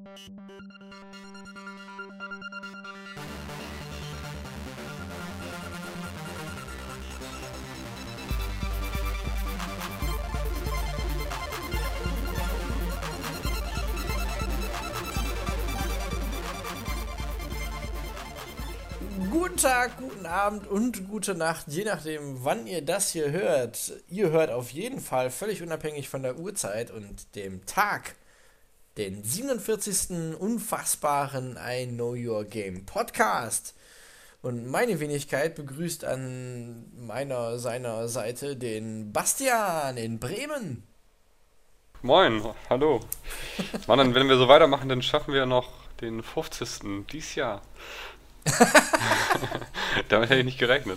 Guten Tag, guten Abend und gute Nacht, je nachdem, wann ihr das hier hört. Ihr hört auf jeden Fall völlig unabhängig von der Uhrzeit und dem Tag den 47. unfassbaren I Know Your Game Podcast. Und meine Wenigkeit begrüßt an seiner Seite den Bastian in Bremen. Moin, hallo. Mann, wenn wir so weitermachen, dann schaffen wir noch den 50. dies Jahr. Damit hätte ich nicht gerechnet.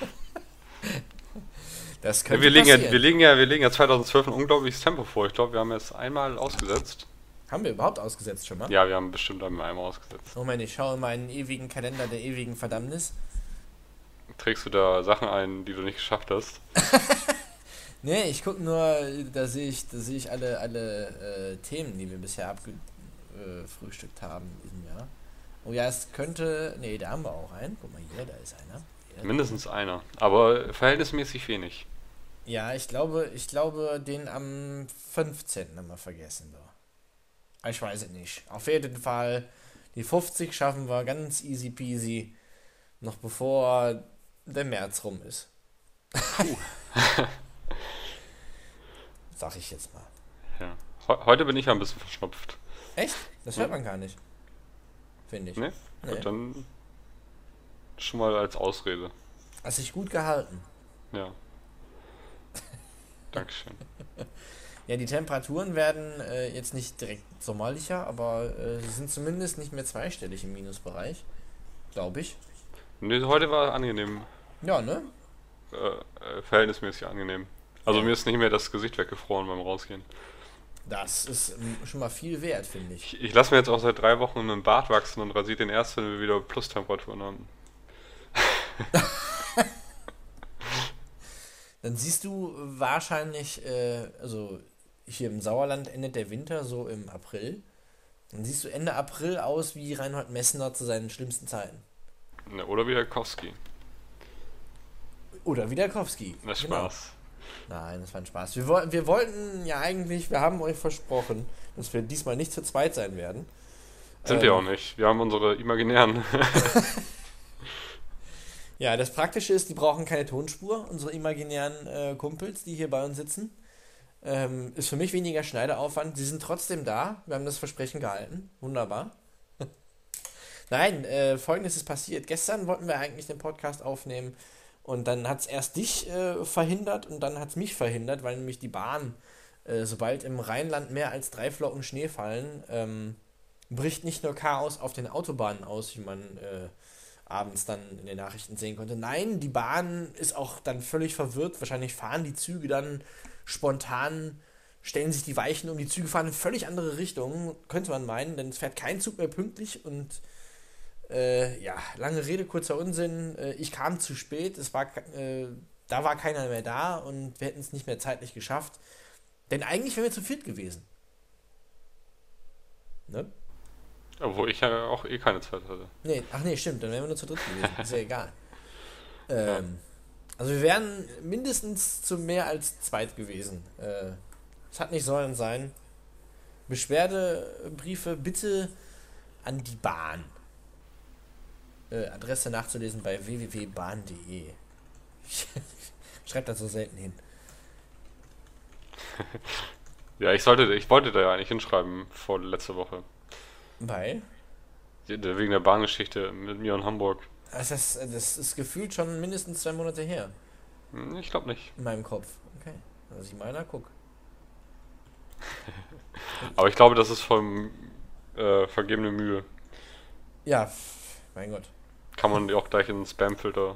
Das könnte wir passieren. legen ja 2012 ein unglaubliches Tempo vor. Ich glaube, wir haben jetzt einmal ausgesetzt. Haben wir überhaupt ausgesetzt schon mal? Ja, wir haben bestimmt einmal ausgesetzt. Moment, ich schaue in meinen ewigen Kalender der ewigen Verdammnis. Trägst du da Sachen ein, die du nicht geschafft hast? Nee, ich gucke nur, da sehe ich alle Themen, die wir bisher abgefrühstückt haben in diesem Jahr. Oh ja, es könnte... Nee, da haben wir auch einen. Guck mal hier, da ist einer. Hier. Mindestens einer, aber verhältnismäßig wenig. Ja, ich glaube, den am 15. haben wir vergessen. So. Ich weiß es nicht. Auf jeden Fall, die 50 schaffen wir ganz easy peasy, noch bevor der März rum ist. Puh. Sag ich jetzt mal. Ja. Heute bin ich ja ein bisschen verschnupft. Echt? Das hört man gar nicht. Finde ich. Ne? Nee. Gut, dann schon mal als Ausrede. Hast dich gut gehalten. Ja. Dankeschön. Ja, die Temperaturen werden jetzt nicht direkt sommerlicher, aber sie sind zumindest nicht mehr zweistellig im Minusbereich. Glaube ich. Ne, heute war angenehm. Ja, ne? Verhältnismäßig angenehm. Also Ja. mir ist nicht mehr das Gesicht weggefroren beim Rausgehen. Das ist schon mal viel wert, finde ich. Ich lasse mir jetzt auch seit 3 Wochen einen Bart wachsen und rasiere den erst, wenn wir wieder Plustemperaturen haben. Dann siehst du wahrscheinlich, also hier im Sauerland endet der Winter so im April. Dann siehst du Ende April aus wie Reinhold Messner zu seinen schlimmsten Zeiten. Ne, oder wie Kowski. Oder wie Wiederkowski. Das ist Genau. Spaß. Nein, das war ein Spaß. Wir wollten ja eigentlich, wir haben euch versprochen, dass wir diesmal nicht zu zweit sein werden. Sind wir auch nicht. Wir haben unsere imaginären. Ja, das Praktische ist, die brauchen keine Tonspur, unsere imaginären Kumpels, die hier bei uns sitzen. Ist für mich weniger Schneideaufwand. Sie sind trotzdem da. Wir haben das Versprechen gehalten. Wunderbar. Nein, Folgendes ist passiert. Gestern wollten wir eigentlich den Podcast aufnehmen und dann hat es erst dich verhindert und dann hat es mich verhindert, weil nämlich die Bahn, sobald im Rheinland mehr als 3 Flocken Schnee fallen, bricht nicht nur Chaos auf den Autobahnen aus, wie man abends dann in den Nachrichten sehen konnte. Nein, die Bahn ist auch dann völlig verwirrt. Wahrscheinlich fahren die Züge dann spontan, stellen sich die Weichen um. Die Züge fahren in völlig andere Richtungen, könnte man meinen, denn es fährt kein Zug mehr pünktlich und ja, lange Rede, kurzer Unsinn. Ich kam zu spät, da war keiner mehr da und wir hätten es nicht mehr zeitlich geschafft. Denn eigentlich wären wir zu viert gewesen. Ne? Obwohl ich ja auch eh keine Zeit hatte. Nee, ach nee, stimmt, dann wären wir nur zu dritt gewesen. Ist ja egal. Also wir wären mindestens zu mehr als zweit gewesen. Es hat nicht sollen sein. Beschwerdebriefe bitte an die Bahn. Adresse nachzulesen bei www.bahn.de. Schreibt das so selten hin. Ja, ich wollte da ja eigentlich hinschreiben vor letzte Woche. Weil? Wegen der Bahngeschichte mit mir in Hamburg. Das ist gefühlt schon mindestens 2 Monate her. Ich glaube nicht. In meinem Kopf. Okay. Also ich meiner, guck. Aber ich glaube, das ist voll vergebene Mühe. Ja, mein Gott. Kann man die auch gleich in den Spamfilter.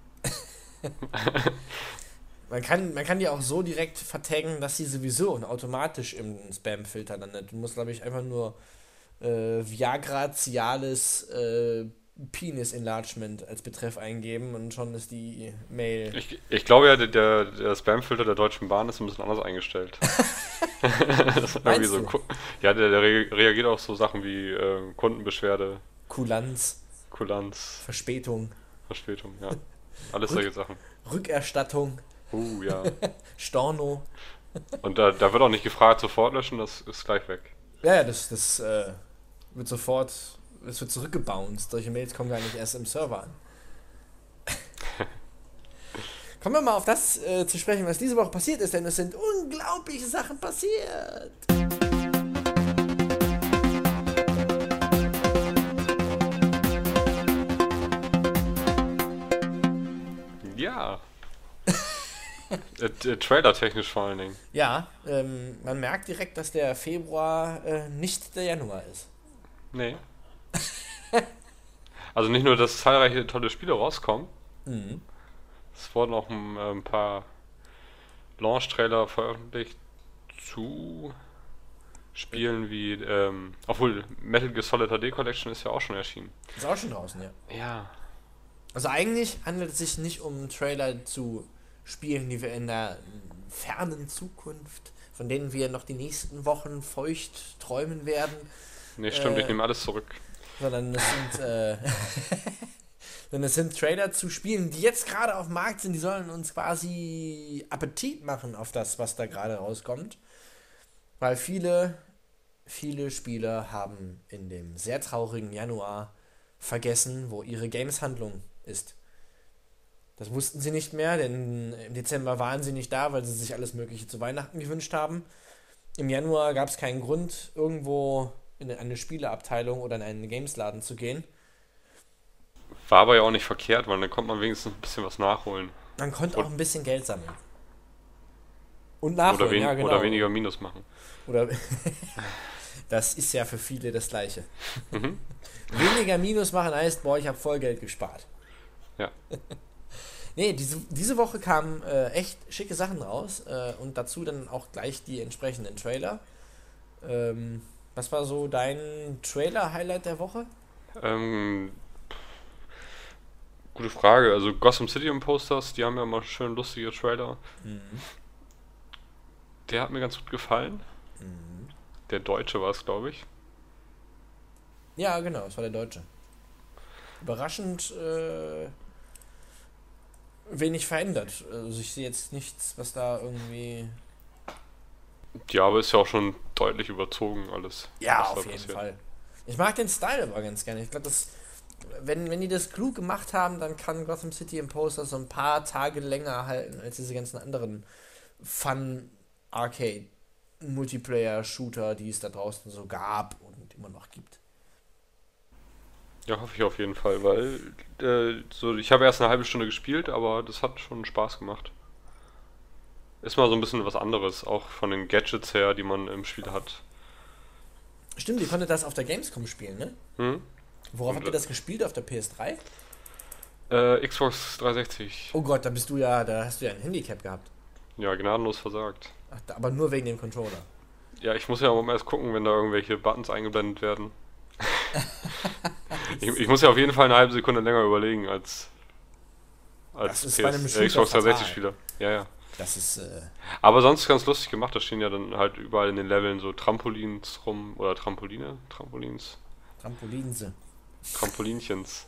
Man kann die auch so direkt vertaggen, dass sie sowieso automatisch im Spam-Filter landet. Du musst, glaube ich, einfach nur Viagra Cialis Penis Enlargement als Betreff eingeben und schon ist die Mail. Ich glaube ja, der Spamfilter der Deutschen Bahn ist ein bisschen anders eingestellt. Das ist irgendwie Meinst so. du? Ja, der reagiert auf so Sachen wie Kundenbeschwerde, Kulanz, Kulanz, Verspätung, Verspätung, ja. Alles Rück solche Sachen. Rückerstattung, Ja. Storno. Und da wird auch nicht gefragt, sofort löschen, das ist gleich weg. Ja, ja, das wird sofort, es wird zurückgebounced. Solche Mails kommen gar nicht erst im Server an. Kommen wir mal auf das zu sprechen, was diese Woche passiert ist, denn es sind unglaubliche Sachen passiert. Ja. Trailer-technisch vor allen Dingen. Ja, man merkt direkt, dass der Februar nicht der Januar ist. Nee. Also nicht nur, dass zahlreiche tolle Spiele rauskommen, Mhm. es wurden auch ein paar Launch-Trailer veröffentlicht zu Spielen wie, obwohl Metal Gear Solid HD Collection ist ja auch schon erschienen. Ist auch schon draußen, ja. Ja. Also eigentlich handelt es sich nicht um Trailer zu Spielen, die wir in der fernen Zukunft, von denen wir noch die nächsten Wochen feucht träumen werden, Nee, stimmt, ich Äh, nehme alles zurück. sondern sondern es sind Trailer zu Spielen, die jetzt gerade auf dem Markt sind, die sollen uns quasi Appetit machen auf das, was da gerade rauskommt. Weil viele Spieler haben in dem sehr traurigen Januar vergessen, wo ihre Games-Handlung ist. Das wussten sie nicht mehr, denn im Dezember waren sie nicht da, weil sie sich alles Mögliche zu Weihnachten gewünscht haben. Im Januar gab es keinen Grund, irgendwo in eine Spieleabteilung oder in einen Gamesladen zu gehen. War aber ja auch nicht verkehrt, weil dann konnte man wenigstens ein bisschen was nachholen. Man konnte Und- auch ein bisschen Geld sammeln. Und Oder, nachholen, ja genau. oder weniger Minus machen. Oder das ist ja für viele das Gleiche. Mhm. Weniger Minus machen heißt, boah, ich habe voll Geld gespart. Ja. Nee, diese Woche kamen echt schicke Sachen raus und dazu dann auch gleich die entsprechenden Trailer. Was war so dein Trailer-Highlight der Woche? Ähm, Gute Frage. Also Gotham City Imposters, die haben ja mal schön lustige Trailer. Der hat mir ganz gut gefallen. Der Deutsche war es, glaube ich. Ja, genau, es war der Deutsche. Überraschend wenig verändert. Also ich sehe jetzt nichts, was da irgendwie... Ja, aber ist ja auch schon deutlich überzogen alles. Ja, was da auf jeden passiert. Fall. Ich mag den Style aber ganz gerne. Ich glaube, wenn die das klug gemacht haben, dann kann Gotham City Imposters so ein paar Tage länger halten als diese ganzen anderen Fun-Arcade-Multiplayer-Shooter, die es da draußen so gab und immer noch gibt. Ja, hoffe ich auf jeden Fall, weil so, ich habe erst eine halbe Stunde gespielt, aber das hat schon Spaß gemacht. Ist mal so ein bisschen was anderes, auch von den Gadgets her, die man im Spiel hat. Stimmt, ihr konntet das auf der Gamescom spielen, ne? Hm? Worauf Und, habt ihr das gespielt? Auf der PS3? Xbox 360. Oh Gott, da hast du ja ein Handicap gehabt. Ja, gnadenlos versagt. Ach, aber nur wegen dem Controller. Ja, ich muss ja auch mal erst gucken, wenn da irgendwelche Buttons eingeblendet werden. Ich muss ja auf jeden Fall eine halbe Sekunde länger überlegen als Das ist bei einem Shooter Xbox 360 fatal. Spieler. Ja, ja. Das ist, Aber sonst ganz lustig gemacht, da stehen ja dann halt überall in den Leveln so Trampolins rum oder Trampolinchen, Trampolinchens,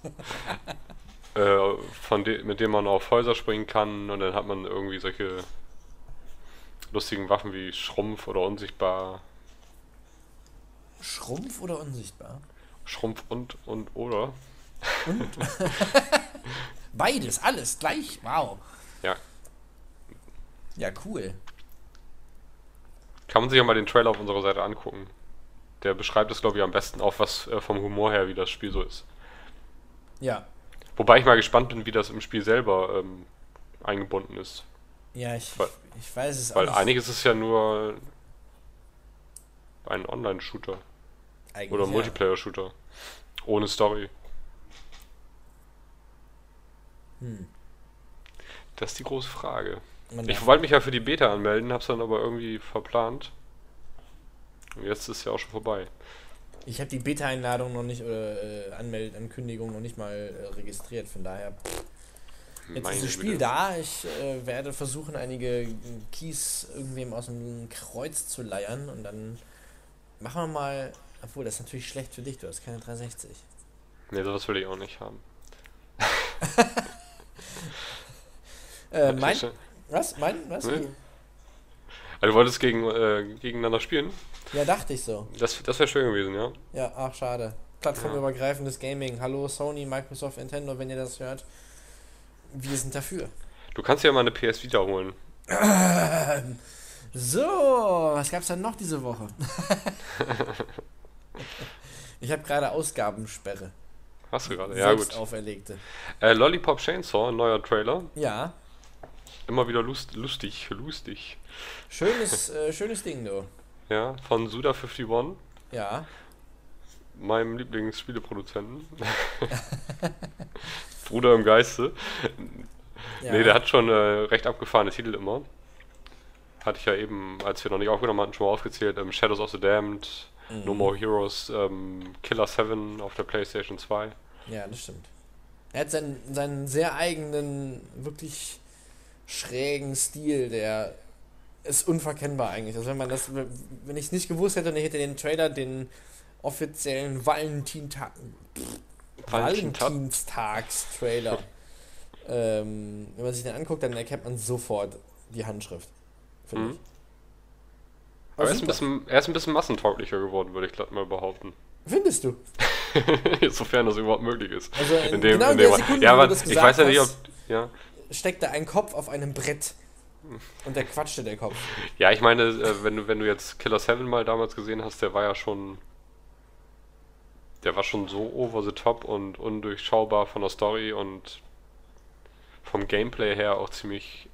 mit denen man auf Häuser springen kann und dann hat man irgendwie solche lustigen Waffen wie Schrumpf oder Unsichtbar. Schrumpf oder unsichtbar? Schrumpf oder. Und? Beides, alles gleich. Wow. Ja. Ja, cool. Kann man sich ja mal den Trailer auf unserer Seite angucken. Der beschreibt es, glaube ich, am besten auch, was vom Humor her, wie das Spiel so ist. Ja. Wobei ich mal gespannt bin, wie das im Spiel selber eingebunden ist. Ja, ich Weil- weiß es auch Weil nicht. einiges ist ja nur ein Online-Shooter Eigentlich, oder ja. Multiplayer-Shooter. Ohne Story. Hm. Das ist die große Frage. Man Ich darf- wollte mich ja für die Beta anmelden, hab's dann aber irgendwie verplant. Und jetzt ist ja auch schon vorbei. Ich habe die Beta-Einladung noch nicht oder Ankündigung noch nicht mal registriert, von daher. Jetzt ist Meine das Spiel Güte. da. Ich werde versuchen, einige Keys irgendwem aus dem Kreuz zu leiern und dann machen wir mal. Obwohl, das ist natürlich schlecht für dich, du hast keine 360. Nee, sowas will ich auch nicht haben. Mein. Was? Mein? Was? Nee. Also du wolltest gegeneinander spielen? Ja, dachte ich so. Das wäre schön gewesen, ja. Ja, ach, schade. Plattformübergreifendes Gaming. Hallo Sony, Microsoft, Nintendo, wenn ihr das hört. Wir sind dafür. Du kannst ja mal eine PS Vita holen. So, was gab's dann noch diese Woche? Ich habe gerade Ausgabensperre. Hast du gerade? Ja, Selbst gut. auferlegte. Lollipop Chainsaw, ein neuer Trailer. Ja, Immer wieder lustig. schönes Ding, du. Ja, von Suda51, Ja, meinem Lieblingsspieleproduzenten. Bruder im Geiste. ja. Nee, der hat schon recht abgefahrene Titel immer. Hatte ich ja eben, als wir noch nicht aufgenommen hatten, schon mal aufgezählt. Shadows of the Damned, No More Heroes, Killer 7 auf der PlayStation 2. Ja, das stimmt. Er hat seinen sehr eigenen, wirklich schrägen Stil, der ist unverkennbar eigentlich. Also wenn ich es nicht gewusst hätte und ich hätte den Trailer, den offiziellen Valentinstags-Trailer, wenn man sich den anguckt, dann erkennt man sofort die Handschrift. Finde ich. Aber super. er ist ein bisschen massentauglicher geworden, würde ich glatt mal behaupten. Findest du? Sofern das überhaupt möglich ist. Also Genau in der Sekunde, ja, wo du aber das ich gesagt weiß ja nicht, ob. hast, Ja, steckte ein Kopf auf einem Brett und der quatschte der Kopf. ja ich meine, wenn du jetzt Killer 7 mal damals gesehen hast, der war ja schon. Der war schon so over the top und undurchschaubar von der Story und vom Gameplay her auch ziemlich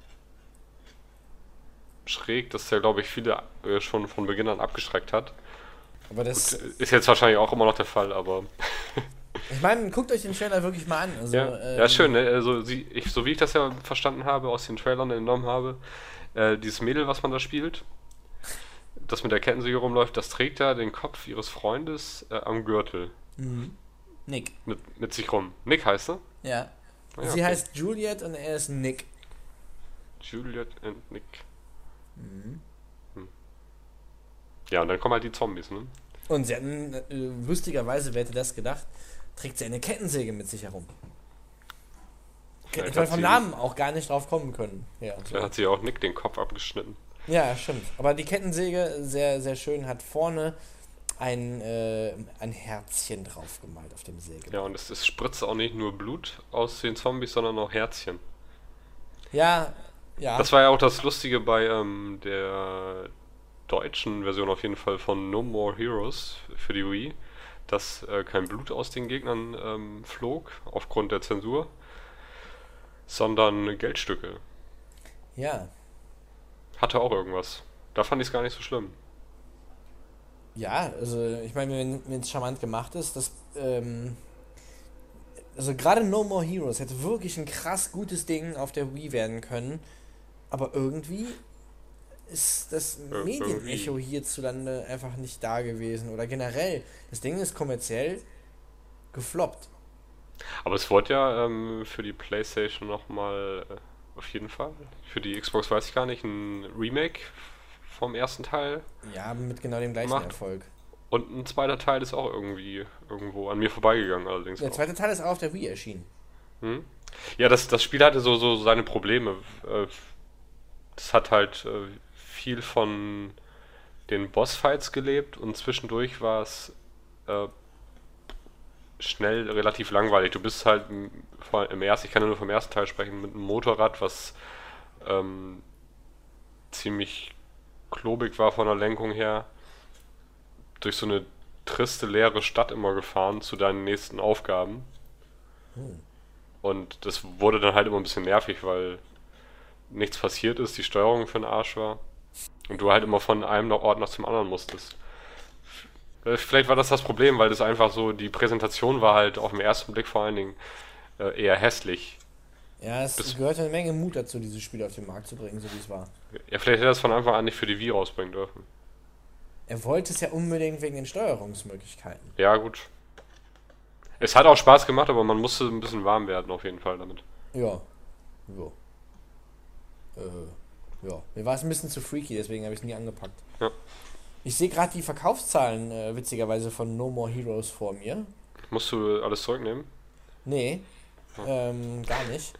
schräg, dass der, glaube ich, viele schon von Beginn an abgeschreckt hat. Aber das, Ist jetzt wahrscheinlich auch immer noch der Fall, aber. ich meine, guckt euch den Trailer wirklich mal an. Also, Ja, ist schön, ne? Also, so wie ich das ja verstanden habe, aus den Trailern entnommen habe, dieses Mädel, was man da spielt, das mit der Kettensäge rumläuft, das trägt ja den Kopf ihres Freundes am Gürtel Nick. mit sich rum. Nick heißt er? Ja. Ah, ja, Sie okay. heißt Juliet und er ist Nick. Juliet und Nick. Ja, und dann kommen halt die Zombies, ne? Und sie hatten, lustigerweise, wer hätte das gedacht, trägt sie eine Kettensäge mit sich herum. Vielleicht Ich meine, hat vom sie- Namen auch gar nicht drauf kommen können. Ja, so. Da hat sie auch Nick den Kopf abgeschnitten. Ja, stimmt. Aber die Kettensäge, sehr, sehr schön, hat vorne ein Herzchen drauf gemalt auf dem Säge. Ja, und es spritzt auch nicht nur Blut aus den Zombies, sondern auch Herzchen. Ja, ja. Das war ja auch das Lustige bei der deutschen Version auf jeden Fall von No More Heroes für die Wii, dass kein Blut aus den Gegnern flog, aufgrund der Zensur, sondern Geldstücke. Ja. Hatte auch irgendwas. Da fand ich es gar nicht so schlimm. Ja, also ich meine, wenn es charmant gemacht ist, also gerade No More Heroes hätte wirklich ein krass gutes Ding auf der Wii werden können, aber irgendwie ist das Medienecho hierzulande einfach nicht da gewesen oder generell, das Ding ist kommerziell gefloppt. Aber es wurde ja für die PlayStation nochmal, auf jeden Fall, für die Xbox weiß ich gar nicht, ein Remake vom ersten Teil. Ja, mit genau dem gleichen Macht. Erfolg. Und ein zweiter Teil ist auch irgendwie irgendwo an mir vorbeigegangen, allerdings Der auch. zweite Teil ist auch auf der Wii erschienen. Hm? Ja, das Spiel hatte so seine Probleme. Das hat halt viel von den Bossfights gelebt und zwischendurch war es schnell relativ langweilig. Du bist halt ich kann ja nur vom ersten Teil sprechen, mit einem Motorrad, was ziemlich klobig war von der Lenkung her, durch so eine triste, leere Stadt immer gefahren zu deinen nächsten Aufgaben. Und das wurde dann halt immer ein bisschen nervig, weil nichts passiert ist, die Steuerung für den Arsch war. Und du halt immer von einem Ort noch zum anderen musstest. Vielleicht war das Problem, weil das einfach so, die Präsentation war halt auf den ersten Blick vor allen Dingen eher hässlich. Ja, es gehört eine Menge Mut dazu, dieses Spiel auf den Markt zu bringen, so wie es war. Ja, vielleicht hätte er das von Anfang an nicht für die Wii rausbringen dürfen. Er wollte es ja unbedingt wegen den Steuerungsmöglichkeiten. Ja, gut. Es hat auch Spaß gemacht, aber man musste ein bisschen warm werden auf jeden Fall damit. Ja. Jo. Ja. Mir war es ein bisschen zu freaky, deswegen habe ich es nie angepackt. Ja. Ich sehe gerade die Verkaufszahlen, witzigerweise, von No More Heroes vor mir. Musst du alles zurücknehmen? Nee, gar nicht.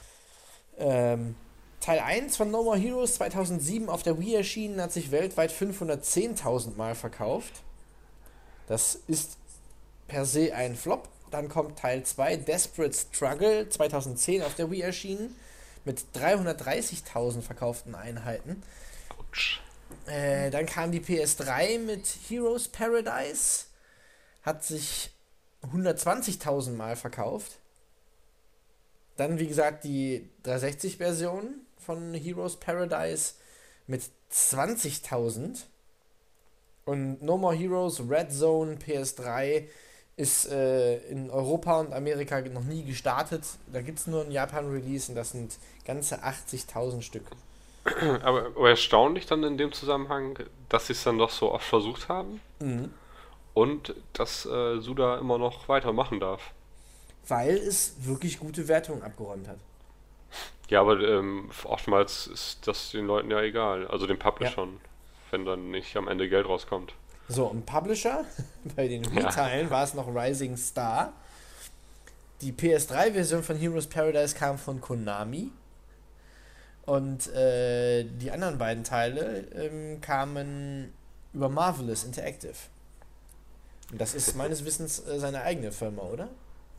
Teil 1 von No More Heroes 2007 auf der Wii erschienen, hat sich weltweit 510.000 Mal verkauft. Das ist per se ein Flop. Dann kommt Teil 2, Desperate Struggle, 2010 auf der Wii erschienen, mit 330.000 verkauften Einheiten. Autsch. Dann kam die PS3 mit Heroes Paradise, hat sich 120.000 Mal verkauft. Dann, wie gesagt, die 360-Version von Heroes Paradise mit 20.000. Und No More Heroes Red Zone PS3 ist in Europa und Amerika noch nie gestartet. Da gibt es nur ein Japan-Release und das sind ganze 80.000 Stück. Aber erstaunlich dann in dem Zusammenhang, dass sie es dann doch so oft versucht haben Mhm. und dass Suda immer noch weitermachen darf. Weil es wirklich gute Wertungen abgeräumt hat. Ja, aber oftmals ist das den Leuten ja egal, also den Ja. Publishern, wenn dann nicht am Ende Geld rauskommt. So, im Publisher, bei den Ja. Wii-Teilen war es noch Rising Star. Die PS3-Version von Heroes Paradise kam von Konami. Und die anderen beiden Teile kamen über Marvelous Interactive. Und das ist meines Wissens seine eigene Firma, oder?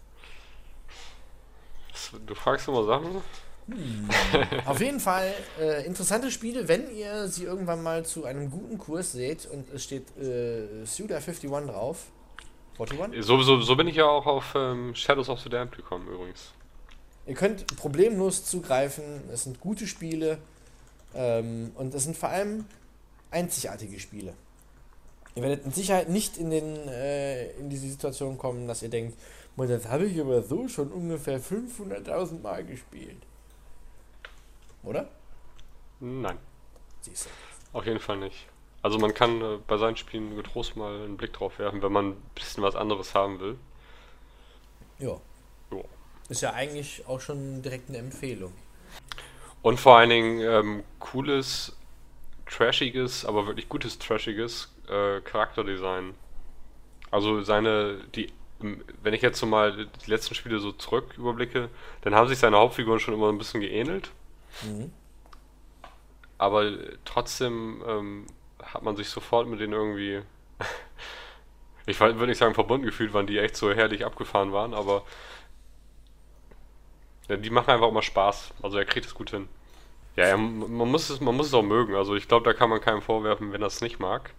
Du fragst immer Sachen? Auf jeden Fall interessante Spiele, wenn ihr sie irgendwann mal zu einem guten Kurs seht und es steht Suda51 drauf. 41? So bin ich ja auch auf Shadows of the Damned gekommen übrigens. Ihr könnt problemlos zugreifen, es sind gute Spiele und es sind vor allem einzigartige Spiele. Ihr werdet mit Sicherheit nicht in diese Situation kommen, dass ihr denkt, "Boah, das habe ich aber so schon ungefähr 500.000 Mal gespielt." Oder? Nein, Siehst du. auf jeden Fall nicht. Also man kann bei seinen Spielen getrost mal einen Blick drauf werfen, wenn man ein bisschen was anderes haben will. Ja. Jo. Ist ja eigentlich auch schon direkt eine Empfehlung. Und vor allen Dingen cooles, trashiges, aber wirklich gutes trashiges Charakterdesign. Also wenn ich jetzt so mal die letzten Spiele so zurück überblicke, dann haben sich seine Hauptfiguren schon immer ein bisschen geähnelt. Mhm. Aber trotzdem hat man sich sofort mit denen irgendwie, ich würde nicht sagen verbunden gefühlt, weil die echt so herrlich abgefahren waren, aber ja, die machen einfach immer Spaß. Also er kriegt es gut hin. Ja, man muss es auch mögen. Also ich glaube, da kann man keinem vorwerfen, wenn er es nicht mag.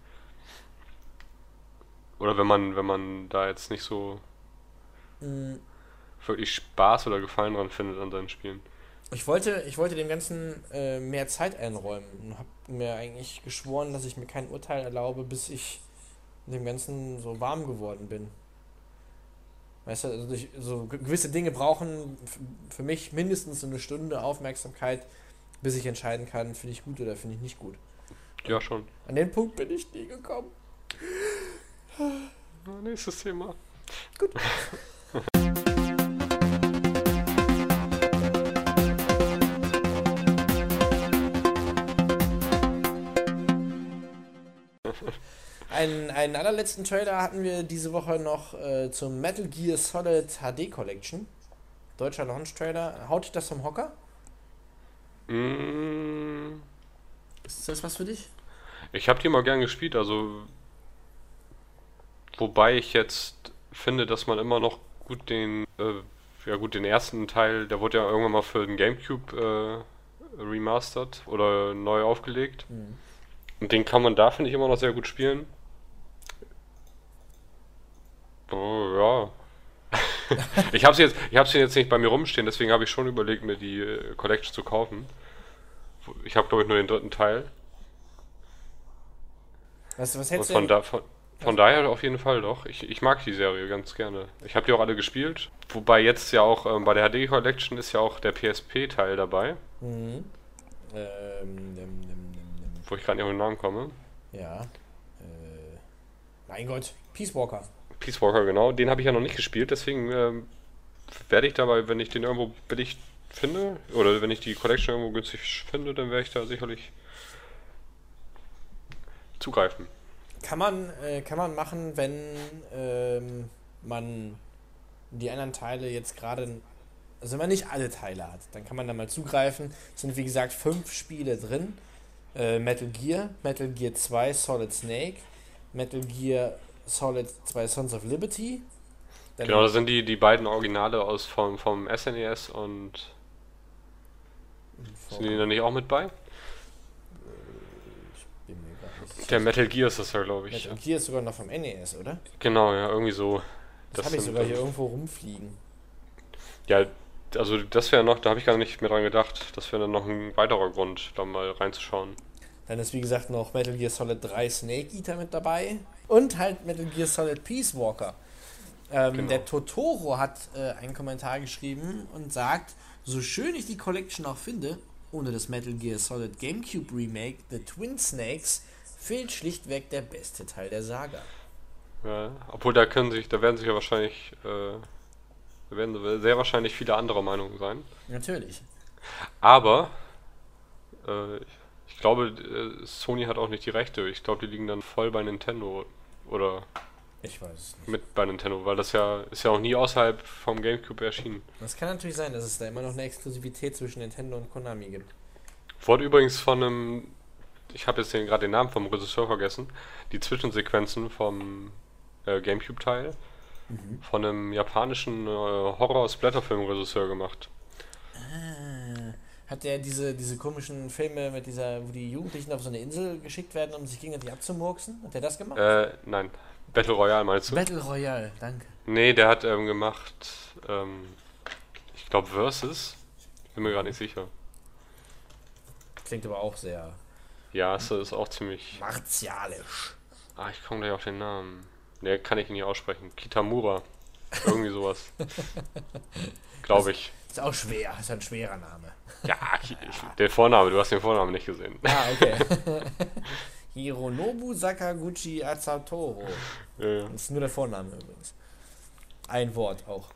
Oder wenn man da jetzt nicht so Mhm. wirklich Spaß oder Gefallen dran findet an seinen Spielen. Ich wollte dem Ganzen mehr Zeit einräumen und habe mir eigentlich geschworen, dass ich mir kein Urteil erlaube, bis ich mit dem Ganzen so warm geworden bin. Weißt du, also so gewisse Dinge brauchen für mich mindestens so eine Stunde Aufmerksamkeit, bis ich entscheiden kann, finde ich gut oder finde ich nicht gut. Ja, schon. An den Punkt bin ich nie gekommen. Nächstes Thema. Gut. Einen allerletzten Trailer hatten wir diese Woche noch zum Metal Gear Solid HD Collection. Deutscher Launch-Trailer. Haut dich das vom Hocker? Mm, Ist das was für dich? Ich habe die mal gern gespielt, also wobei ich jetzt finde, dass man immer noch den ersten Teil, der wurde ja irgendwann mal für den GameCube remastered oder neu aufgelegt. Mhm. Und den kann man da, finde ich, immer noch sehr gut spielen. Oh, ja. Ich hab's jetzt nicht bei mir rumstehen, deswegen habe ich schon überlegt, mir die Collection zu kaufen. Ich habe, glaube ich, nur den dritten Teil. Was Und hältst du denn? von daher auf jeden Fall doch. Ich mag die Serie ganz gerne. Ich habe die auch alle gespielt. Wobei jetzt ja auch bei der HD Collection ist ja auch der PSP-Teil dabei, Mhm. wo ich gerade nicht auf den Namen komme. Ja. Mein Gott. Peace Walker. Peace Walker, genau. Den habe ich ja noch nicht gespielt, deswegen werde ich dabei, wenn ich den irgendwo billig finde, oder wenn ich die Collection irgendwo günstig finde, dann werde ich da sicherlich zugreifen. Kann man machen, wenn man die anderen Teile jetzt gerade, also wenn man nicht alle Teile hat, dann kann man da mal zugreifen. Es sind wie gesagt 5 Spiele drin. Metal Gear 2 Solid Snake, Metal Gear Solid 2 Sons of Liberty. Genau, Dann das sind die beiden Originale vom SNES und sind die da nicht auch mit bei? Ich bin mir gar nicht Der sicher. Metal Gear ist das ja, glaube ich. Metal Gear ist sogar noch vom NES, oder? Genau, ja, irgendwie so. Das Das habe ich sind sogar hier dann, irgendwo rumfliegen. ja, also das wäre noch, da habe ich gar nicht mehr dran gedacht. Das wäre dann noch ein weiterer Grund, da mal reinzuschauen. Dann ist wie gesagt noch Metal Gear Solid 3 Snake Eater mit dabei. Und halt Metal Gear Solid Peace Walker. Genau. Der Totoro hat einen Kommentar geschrieben und sagt, so schön ich die Collection auch finde, ohne das Metal Gear Solid GameCube Remake, The Twin Snakes, fehlt schlichtweg der beste Teil der Saga. Ja, obwohl da werden sich ja wahrscheinlich, da werden sehr wahrscheinlich viele andere Meinungen sein. Natürlich. Aber äh, ich glaube, Sony hat auch nicht die Rechte. Ich glaube, die liegen dann voll bei Nintendo oder Ich weiß es nicht. mit bei Nintendo, weil das ja ist ja auch nie außerhalb vom GameCube erschienen. Das kann natürlich sein, dass es da immer noch eine Exklusivität zwischen Nintendo und Konami gibt. Wurde übrigens von einem, ich habe jetzt gerade den Namen vom Regisseur vergessen, die Zwischensequenzen vom GameCube-Teil Mhm. von einem japanischen Horror-Splatterfilm-Regisseur gemacht. Hat der diese komischen Filme mit dieser, wo die Jugendlichen auf so eine Insel geschickt werden, um sich gegenseitig abzumurksen? Hat der das gemacht? Nein, Battle Royale meinst du? Battle Royale, danke. Nee, der hat gemacht, ich glaube Versus. Ich bin mir gerade nicht sicher. Klingt aber auch sehr Ja, es ist auch ziemlich. martialisch. Ah, ich komme gleich auf den Namen. Nee, kann ich ihn nicht aussprechen. Kitamura. Irgendwie sowas. Glaube ich. Ist auch schwer, ist ein schwerer Name. Ja, der Vorname, du hast den Vornamen nicht gesehen. Ah, okay. Hironobu Sakaguchi Azatoro. Ja, Das ist nur der Vorname übrigens. Ein Wort auch.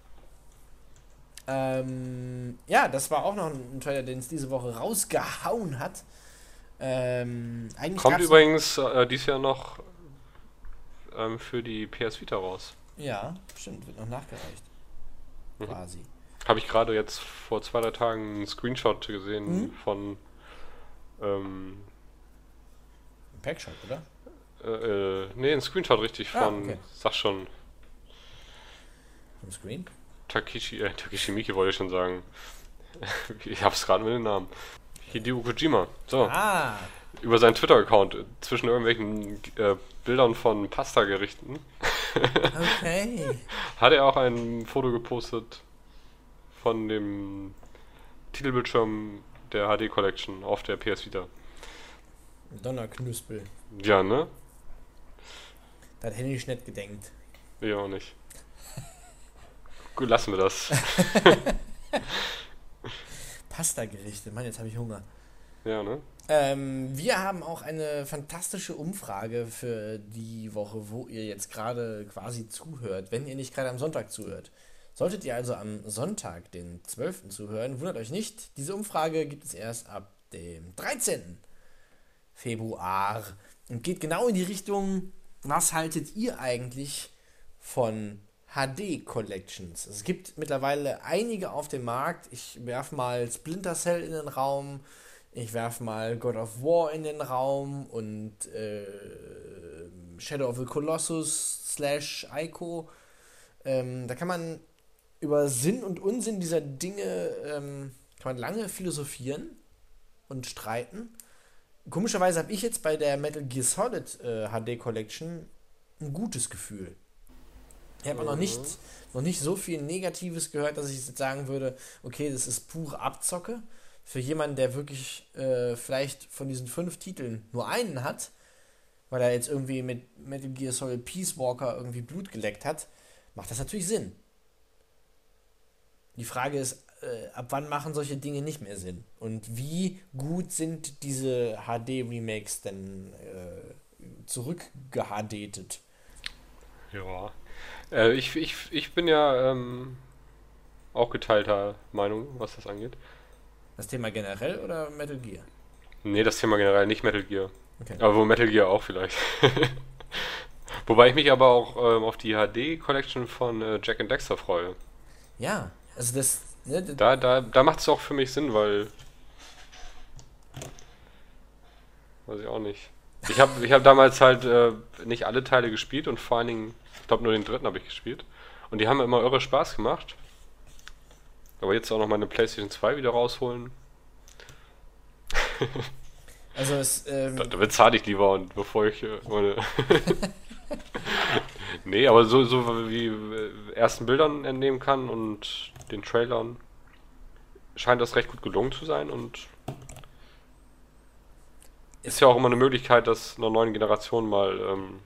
Ja, das war auch noch ein Trailer, den es diese Woche rausgehauen hat. Eigentlich kommt gab's übrigens dieses Jahr noch für die PS Vita raus. ja, stimmt, wird noch nachgereicht. Mhm. Quasi. Habe ich gerade jetzt vor 2, 3 Tagen einen Screenshot gesehen Mhm. von Ein Packshot, oder? nee, ein Screenshot richtig Ah, von, okay. sag schon, Vom Screen? Takeshi Miike wollte ich schon sagen. Ich hab's gerade mit dem Namen. Hideo Kojima. So, Ah, über seinen Twitter-Account zwischen irgendwelchen Bildern von Pasta-Gerichten okay. hat er auch ein Foto gepostet von dem Titelbildschirm der HD Collection auf der PS Vita. Donnerknüspel. Ja, ne? Das hätte ich nicht gedenkt. Ja, auch nicht. Gut, lassen wir das. Pasta-Gerichte, Mann, jetzt habe ich Hunger. Ja, ne? Wir haben auch eine fantastische Umfrage für die Woche, wo ihr jetzt gerade quasi zuhört, wenn ihr nicht gerade am Sonntag zuhört. Solltet ihr also am Sonntag, den 12. zuhören, wundert euch nicht, diese Umfrage gibt es erst ab dem 13. Februar und geht genau in die Richtung, was haltet ihr eigentlich von HD-Collections? Es gibt mittlerweile einige auf dem Markt. Ich werfe mal Splinter Cell in den Raum, ich werfe mal God of War in den Raum und Shadow of the Colossus / Ico. Da kann man über Sinn und Unsinn dieser Dinge kann man lange philosophieren und streiten. Komischerweise habe ich jetzt bei der Metal Gear Solid HD Collection ein gutes Gefühl. Ich habe noch nicht so viel Negatives gehört, dass ich jetzt sagen würde, okay, das ist pure Abzocke. Für jemanden, der wirklich vielleicht von diesen 5 Titeln nur einen hat, weil er jetzt irgendwie mit Metal Gear Solid Peace Walker irgendwie Blut geleckt hat, macht das natürlich Sinn. Die Frage ist, ab wann machen solche Dinge nicht mehr Sinn? Und wie gut sind diese HD-Remakes denn zurückgehadetet? Ja. Ich bin ja auch geteilter Meinung, was das angeht. Das Thema generell oder Metal Gear? Nee, das Thema generell nicht Metal Gear. Okay. Aber wo Metal Gear auch vielleicht. Wobei ich mich aber auch auf die HD-Collection von Jack and Dexter freue. Ja, also das, ne, Da macht es auch für mich Sinn, weil. Weiß ich auch nicht. Ich hab damals halt nicht alle Teile gespielt und vor allen Dingen, ich glaube nur den dritten habe ich gespielt. Und die haben mir immer irre Spaß gemacht. Aber jetzt auch noch meine PlayStation 2 wieder rausholen. also es, Da bezahle ich lieber und bevor ich meine. Nee, aber so wie ersten Bildern entnehmen kann und den Trailern scheint das recht gut gelungen zu sein und ist ja auch immer eine Möglichkeit, das einer neuen Generation mal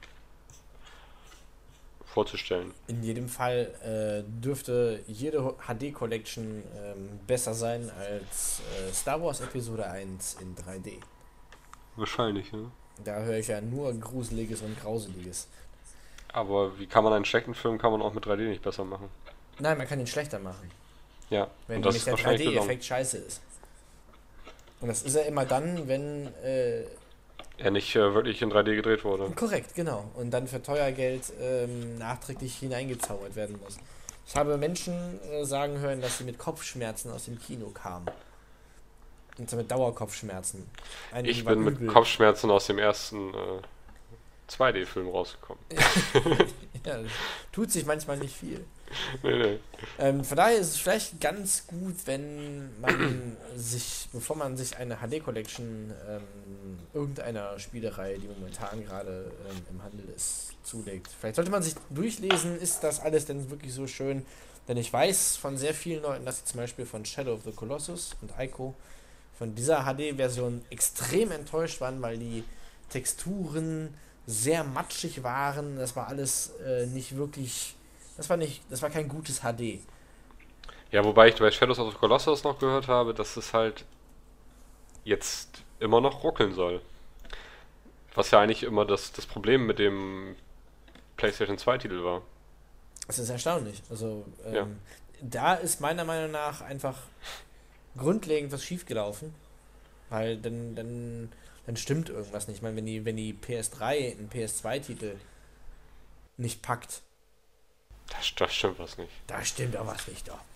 vorzustellen. in jedem Fall dürfte jede HD-Collection besser sein als Star Wars Episode 1 in 3D. Wahrscheinlich, ne? Da höre ich ja nur Gruseliges und Grauseliges. Aber wie kann man einen schlechten Film kann man auch mit 3D nicht besser machen? Nein, man kann ihn schlechter machen, Ja, wenn und das nämlich ist der wahrscheinlich gelungen. 3D-Effekt scheiße ist. Und das ist ja immer dann, wenn Er nicht wirklich in 3D gedreht wurde. korrekt, genau. Und dann für teuer Geld nachträglich hineingezaubert werden muss. Ich habe Menschen sagen hören, dass sie mit Kopfschmerzen aus dem Kino kamen. Und zwar mit Dauerkopfschmerzen. Einigen Ich war bin mit übel. Kopfschmerzen aus dem ersten 2D-Film rausgekommen. Ja, tut sich manchmal nicht viel. Nee, nee. Von daher ist es vielleicht ganz gut, wenn man sich, bevor man sich eine HD-Collection irgendeiner Spielerei, die momentan gerade im Handel ist, zulegt. Vielleicht sollte man sich durchlesen, ist das alles denn wirklich so schön? Denn ich weiß von sehr vielen Leuten, dass sie zum Beispiel von Shadow of the Colossus und Ico von dieser HD-Version extrem enttäuscht waren, weil die Texturen sehr matschig waren. Das war alles nicht wirklich. Das war kein gutes HD. Ja, wobei ich bei Shadows of the Colossus noch gehört habe, dass es halt jetzt immer noch ruckeln soll. Was ja eigentlich immer das Problem mit dem PlayStation 2-Titel war. Das ist erstaunlich. Also, Ja. da ist meiner Meinung nach einfach grundlegend was schiefgelaufen. Weil dann stimmt irgendwas nicht. Ich meine, wenn die PS3 einen PS2-Titel nicht packt, Das stimmt was nicht. da stimmt auch was nicht. Doch.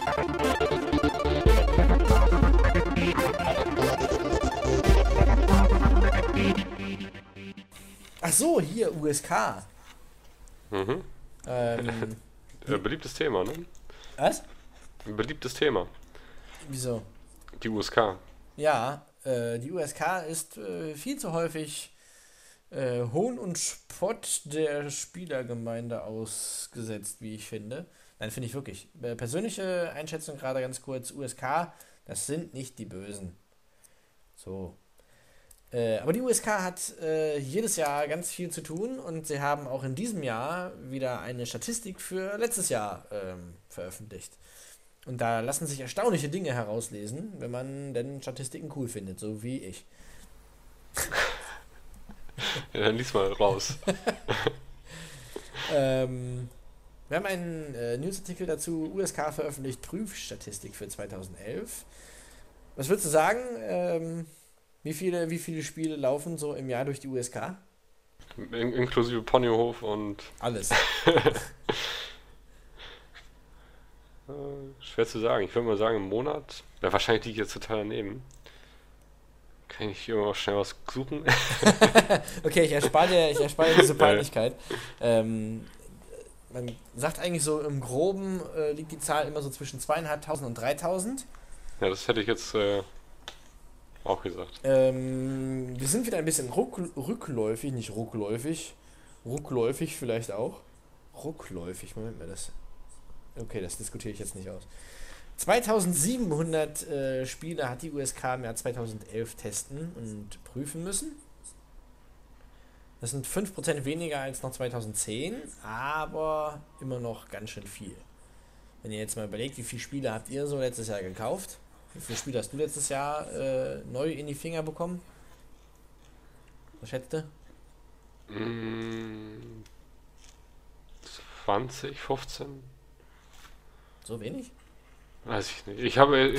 Ach so, hier USK. Mhm. Ähm, Beliebtes Thema, ne? was? Ein beliebtes Thema. Wieso? Die USK. Ja, die USK ist viel zu häufig Hohn und Spott der Spielergemeinde ausgesetzt, wie ich finde. Nein, finde ich wirklich. Persönliche Einschätzung gerade ganz kurz. USK, das sind nicht die Bösen. So. Aber die USK hat jedes Jahr ganz viel zu tun und sie haben auch in diesem Jahr wieder eine Statistik für letztes Jahr veröffentlicht. Und da lassen sich erstaunliche Dinge herauslesen, wenn man denn Statistiken cool findet, so wie ich. Ja, dann lies mal raus. Wir haben einen Newsartikel dazu, USK veröffentlicht Prüfstatistik für 2011. Was würdest du sagen? Wie viele Spiele laufen so im Jahr durch die USK? Inklusive Ponyhof und Alles. schwer zu sagen. Ich würde mal sagen, im Monat. Ja, wahrscheinlich liege ich jetzt total daneben. Kann ich hier mal schnell was suchen? Okay, ich erspare dir diese Peinlichkeit. Man sagt eigentlich so im Groben liegt die Zahl immer so zwischen 2.500 und 3.000. Ja, das hätte ich jetzt auch gesagt. Wir sind wieder ein bisschen rückläufig, nicht ruckläufig. Ruckläufig vielleicht auch. Ruckläufig, Moment mal das. Okay, das diskutiere ich jetzt nicht aus. 2700 Spiele hat die USK im Jahr 2011 testen und prüfen müssen. Das sind 5% weniger als noch 2010, aber immer noch ganz schön viel. Wenn ihr jetzt mal überlegt, wie viele Spiele habt ihr so letztes Jahr gekauft? Wie viele Spiele hast du letztes Jahr neu in die Finger bekommen? Was schätzt du? 20, 15? So wenig? Weiß ich nicht. Ich habe.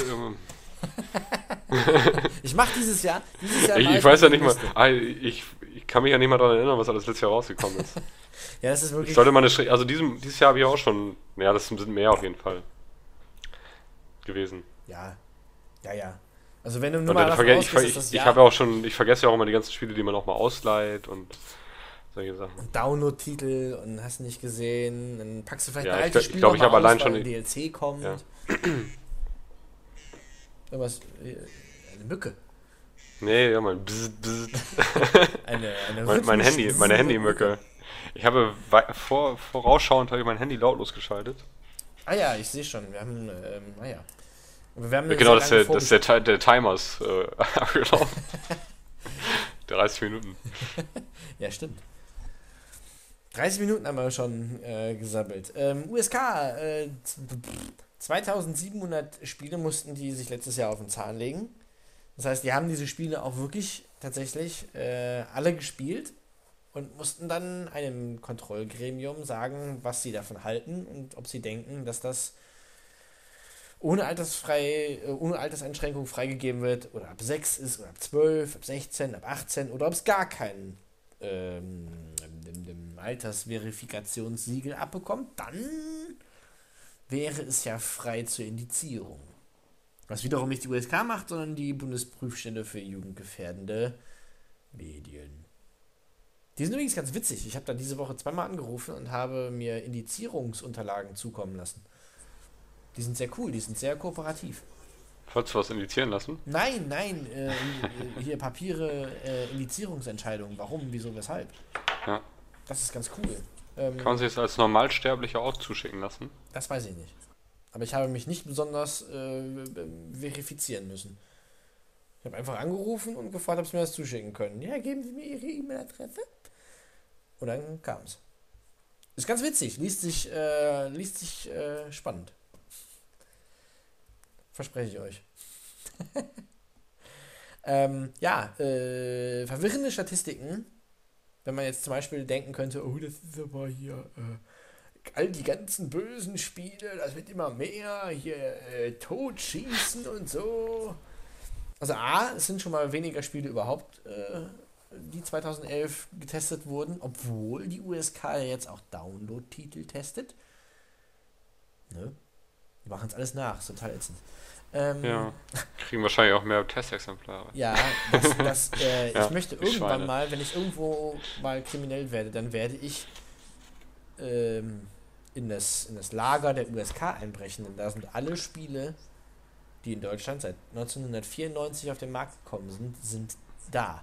Ich mache dieses Jahr Ich weiß ja nicht mal. Ich kann mich ja nicht mal daran erinnern, was alles letztes Jahr rausgekommen ist. Ja, das ist wirklich. Ich sollte mal also dieses Jahr habe ich auch schon. Ja, das sind mehr auf jeden Fall gewesen. Ja. Also wenn du nur Und mal dann davon ausgehst, dass das ich Jahr habe ja auch schon, ich vergesse ja auch immer die ganzen Spiele, die man auch mal ausleiht und solche Sachen. Download-Titel und hast nicht gesehen, dann packst du vielleicht Ja, ein ich altes glaub- Spiel ich glaub, ich noch hab mal allein aus, schon weil ein die- DLC kommt. Ja. Irgendwas, eine Mücke. Nee, ja, mein Bzz, Bzz. Eine Mein rhythmisch Handy, meine Handymücke. Ich habe vorausschauend habe ich mein Handy lautlos geschaltet. Ah ja, ich sehe schon. Wir haben, Wir haben eine Genau, sehr das ist der Timer ist abgelaufen. 30 Minuten. Ja, stimmt. 30 Minuten haben wir schon gesammelt. USK, 2700 Spiele mussten die sich letztes Jahr auf den Zahn legen. Das heißt, die haben diese Spiele auch wirklich tatsächlich alle gespielt und mussten dann einem Kontrollgremium sagen, was sie davon halten und ob sie denken, dass das ohne Alterseinschränkung freigegeben wird oder ab 6 ist oder ab 12, ab 16, ab 18 oder ob es gar keinen Altersverifikationssiegel abbekommt, dann wäre es ja frei zur Indizierung. Was wiederum nicht die USK macht, sondern die Bundesprüfstelle für jugendgefährdende Medien. Die sind übrigens ganz witzig. Ich habe da diese Woche zweimal angerufen und habe mir Indizierungsunterlagen zukommen lassen. Die sind sehr cool, die sind sehr kooperativ. Wolltest du was indizieren lassen? Nein, hier Papiere, Indizierungsentscheidungen. Warum, wieso, weshalb? Ja. Das ist ganz cool. Kann man sich das als Normalsterblicher auch zuschicken lassen? Das weiß ich nicht. Aber ich habe mich nicht besonders verifizieren müssen. Ich habe einfach angerufen und gefragt, ob sie mir das zuschicken können. Ja, geben Sie mir Ihre E-Mail-Adresse. Und dann kam es. Ist ganz witzig, liest sich spannend. Verspreche ich euch. Verwirrende Statistiken. Wenn man jetzt zum Beispiel denken könnte, oh, das ist aber hier all die ganzen bösen Spiele, das wird immer mehr, hier Totschießen und so. Also es sind schon mal weniger Spiele überhaupt, die 2011 getestet wurden, obwohl die USK ja jetzt auch Download-Titel testet. Ne? Die machen es alles nach, ist total ätzend. Ja, kriegen wahrscheinlich auch mehr Testexemplare. Ja, ich möchte irgendwann Schweine. mal, wenn ich irgendwo mal kriminell werde, dann werde ich in das Lager der USK einbrechen, denn da sind alle Spiele, die in Deutschland seit 1994 auf den Markt gekommen sind da.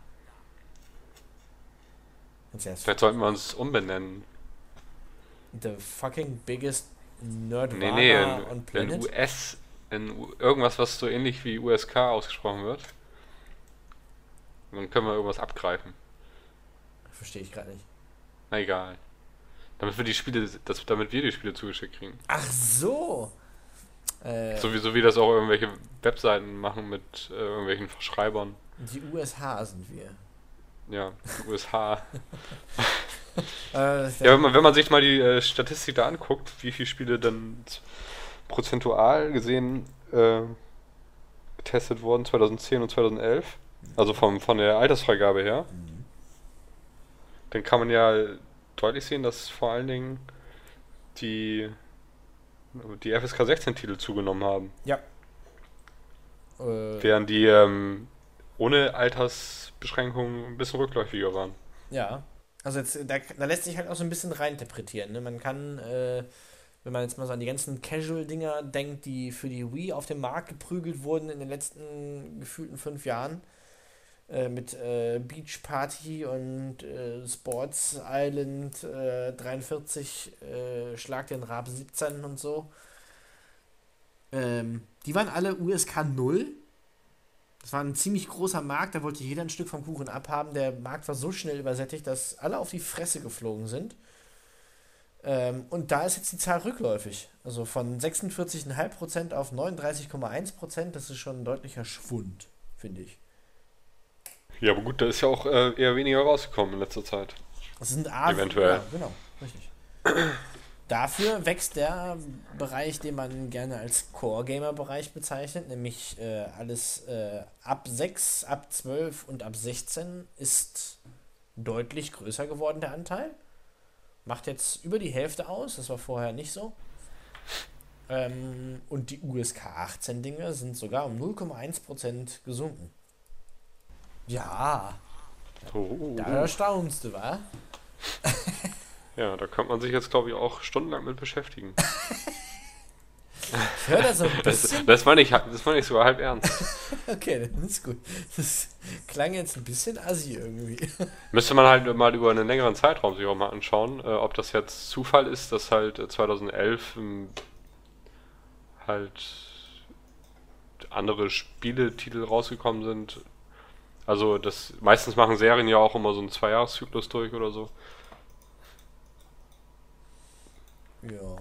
Vielleicht sollten wir uns umbenennen. The fucking biggest Nerdwara Nee, on planet. Irgendwas, was so ähnlich wie USK ausgesprochen wird. Und dann können wir irgendwas abgreifen. Verstehe ich gerade nicht. Na egal. Damit wir die Spiele zugeschickt kriegen. Ach so! Sowieso wie das auch irgendwelche Webseiten machen mit irgendwelchen Verschreibern. Die USH sind wir. Ja, die USH. Ja, wenn man sich mal die Statistik da anguckt, wie viele Spiele dann prozentual gesehen getestet wurden 2010 und 2011, also von der Altersfreigabe her, dann kann man ja deutlich sehen, dass vor allen Dingen die FSK 16 Titel zugenommen haben. Ja. Während die ohne Altersbeschränkungen ein bisschen rückläufiger waren. Ja. Also jetzt, da lässt sich halt auch so ein bisschen reininterpretieren. Ne? Man kann, wenn man jetzt mal so an die ganzen Casual-Dinger denkt, die für die Wii auf den Markt geprügelt wurden in den letzten gefühlten 5 Jahren, mit Beach Party und Sports Island 43, Schlag den Rab 17 und so. Die waren alle USK 0. Das war ein ziemlich großer Markt, da wollte jeder ein Stück vom Kuchen abhaben. Der Markt war so schnell übersättigt, dass alle auf die Fresse geflogen sind. Und da ist jetzt die Zahl rückläufig. Also von 46,5% auf 39,1%, das ist schon ein deutlicher Schwund, finde ich. Ja, aber gut, da ist ja auch eher weniger rausgekommen in letzter Zeit. Das sind Eventuell. Ja, genau, richtig. Dafür wächst der Bereich, den man gerne als Core-Gamer-Bereich bezeichnet, nämlich alles ab 6, ab 12 und ab 16 ist deutlich größer geworden, der Anteil. Macht jetzt über die Hälfte aus, das war vorher nicht so. Und die USK 18 Dinge sind sogar um 0,1% gesunken. Ja, da erstaunst du, wa? Ja, da könnte man sich jetzt, glaube ich, auch stundenlang mit beschäftigen. Ich höre da so ein bisschen. Das meine ich sogar halb ernst. Okay, das ist gut. Das klang jetzt ein bisschen assi irgendwie. Müsste man halt mal über einen längeren Zeitraum sich auch mal anschauen, ob das jetzt Zufall ist, dass halt 2011 halt andere Spieletitel rausgekommen sind. Also meistens machen Serien ja auch immer so einen 2-Jahres-Zyklus durch oder so. Ja.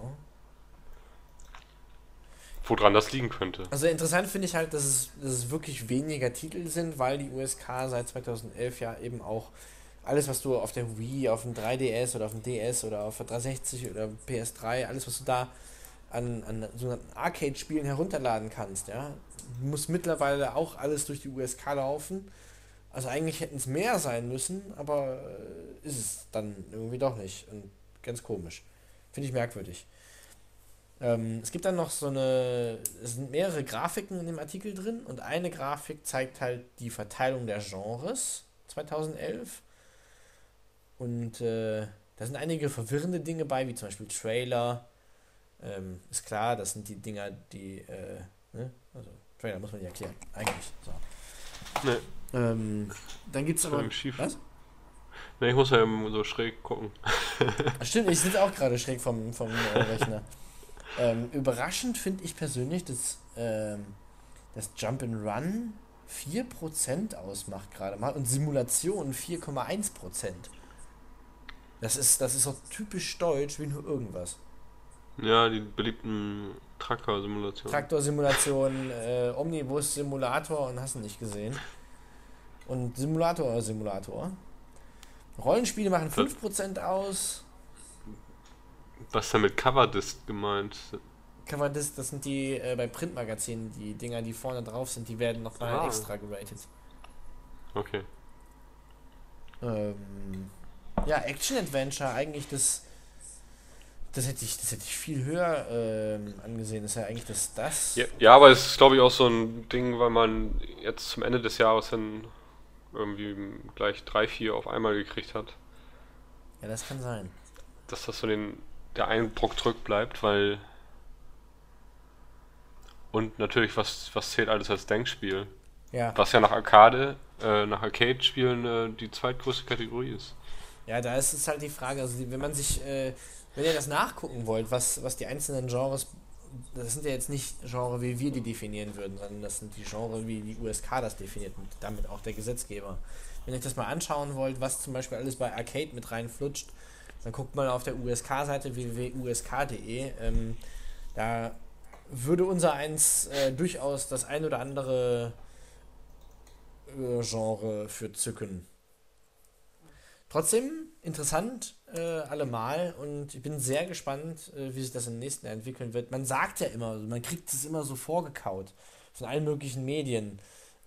Woran das liegen könnte. Also interessant finde ich halt, dass es wirklich weniger Titel sind, weil die USK seit 2011 ja eben auch alles, was du auf der Wii, auf dem 3DS oder auf dem DS oder auf der 360 oder PS3, alles, was du da an so Arcade-Spielen herunterladen kannst, ja, muss mittlerweile auch alles durch die USK laufen. Also eigentlich hätten es mehr sein müssen, aber ist es dann irgendwie doch nicht. Und ganz komisch. Finde ich merkwürdig. Es gibt dann noch es sind mehrere Grafiken in dem Artikel drin und eine Grafik zeigt halt die Verteilung der Genres 2011 und da sind einige verwirrende Dinge bei, wie zum Beispiel Trailer. Ist klar, das sind die Dinger, die, ne? Also Trailer muss man ja erklären, eigentlich. So. Nee. Dann gibt es aber... Schief. Was? Ne, ich muss ja eben so schräg gucken. Ach, stimmt, ich sitze auch gerade schräg vom Rechner. Überraschend finde ich persönlich, dass das Jump'n'Run 4% ausmacht gerade mal und Simulation 4,1%. Das ist so typisch deutsch wie nur irgendwas. Ja, die beliebten Traktor-Simulationen. Traktor-Simulation, Omnibus-Simulator und hast du nicht gesehen. Und Simulator. Rollenspiele machen 5% aus. Was ist denn mit Coverdisc gemeint? Coverdisc, das sind die bei Printmagazinen, die Dinger, die vorne drauf sind, die werden noch mal extra geratet. Okay. Ja, Action-Adventure, eigentlich das hätte ich viel höher angesehen. Das ist ja eigentlich das. Ja, aber es ist, glaube ich, auch so ein Ding, weil man jetzt zum Ende des Jahres hin irgendwie gleich 3, 4 auf einmal gekriegt hat. Ja, das kann sein. Dass das so der Eindruck zurückbleibt, weil. Und natürlich, was zählt alles als Denkspiel? Ja. Was ja nach Arcade-Spielen die zweitgrößte Kategorie ist. Ja, da ist es halt die Frage, also wenn ihr das nachgucken wollt, was die einzelnen Genres, das sind ja jetzt nicht Genre, wie wir die definieren würden, sondern das sind die Genre, wie die USK das definiert und damit auch der Gesetzgeber. Wenn ihr euch das mal anschauen wollt, was zum Beispiel alles bei Arcade mit reinflutscht, dann guckt mal auf der USK-Seite www.usk.de. Da würde unser eins durchaus das ein oder andere Genre für zücken. Trotzdem interessant allemal und ich bin sehr gespannt, wie sich das im nächsten Jahr entwickeln wird. Man sagt ja immer, man kriegt es immer so vorgekaut von allen möglichen Medien,